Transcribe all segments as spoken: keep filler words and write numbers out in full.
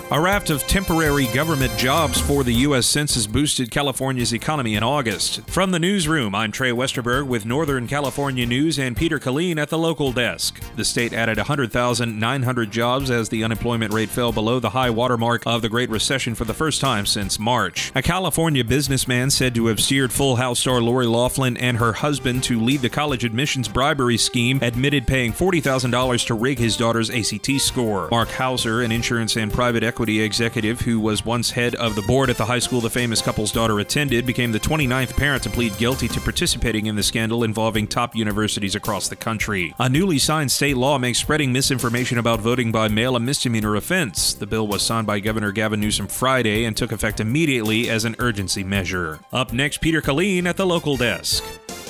A raft of temporary government jobs for the U S Census boosted California's economy in August. From the newsroom, I'm Trey Westerberg with Northern California News and Peter Killeen at the local desk. The state added one hundred thousand nine hundred jobs as the unemployment rate fell below the high watermark of the Great Recession for the first time since March. A California businessman said to have steered Full House star Lori Loughlin and her husband to lead the college admissions bribery scheme admitted paying forty thousand dollars to rig his daughter's A C T score. Mark Hauser, an insurance and private equity executive who was once head of the board at the high school the famous couple's daughter attended, became the twenty-ninth parent to plead guilty to participating in the scandal involving top universities across the country. A newly signed state law makes spreading misinformation about voting by mail a misdemeanor offense. The bill was signed by Governor Gavin Newsom Friday and took effect immediately as an urgency measure. Up next, Peter Killeen at the local desk.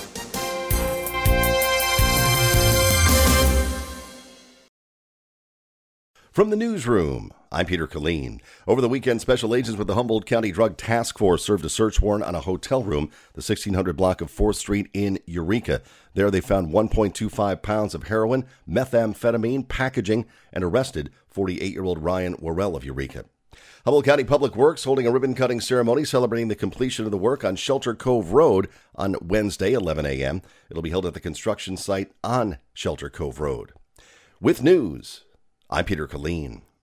From the newsroom, I'm Peter Killeen. Over the weekend, special agents with the Humboldt County Drug Task Force served a search warrant on a hotel room, the sixteen hundred block of fourth Street in Eureka. There they found one point two five pounds of heroin, methamphetamine, packaging, and arrested forty-eight-year-old Ryan Worrell of Eureka. Humboldt County Public Works holding a ribbon-cutting ceremony celebrating the completion of the work on Shelter Cove Road on Wednesday, eleven a.m. It'll be held at the construction site on Shelter Cove Road. With news, I'm Peter Killeen.